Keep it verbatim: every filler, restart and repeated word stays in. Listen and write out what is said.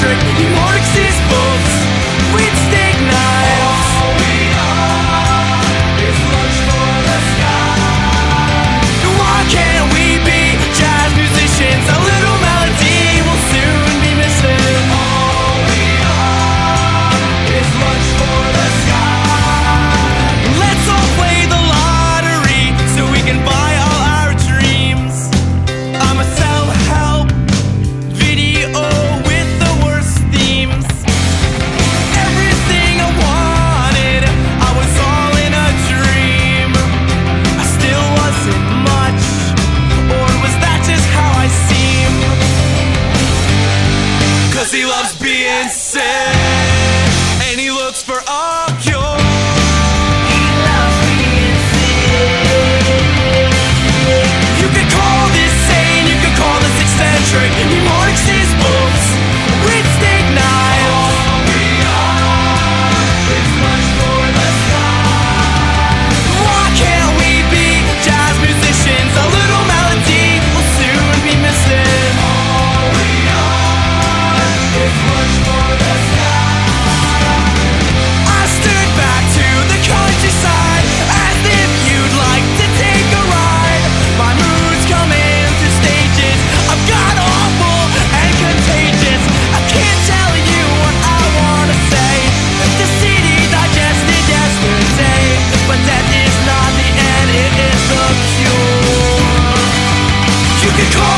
eccentric. He marks his books with steak knives. All we are is lunch for the sky. Why can't we be jazz musicians? A little melody will soon be missing. All we are is lunch for the sky. Let's all play the lottery so we can buy all our dreams. I'm a self-help video with the worst themes. Everything I wanted, I was all in a dream. I still wasn't much, or was that just how I seem? Cause he loves being sick, and he looks for a cure. He loves being sick. You could call this sane, you could call this eccentric. He marks his books with steak knives. All we are is lunch for the sky. Why can't we be jazz musicians? A little melody will soon be missing. All we are is lunch for the sky. I stood back to the countryside as if you'd like to take a ride. My mood's coming through stages. I've got awful and contagious. I can't tell you what I wanna say. The city digested yesterday, but death is not the end, it is the cure. You can call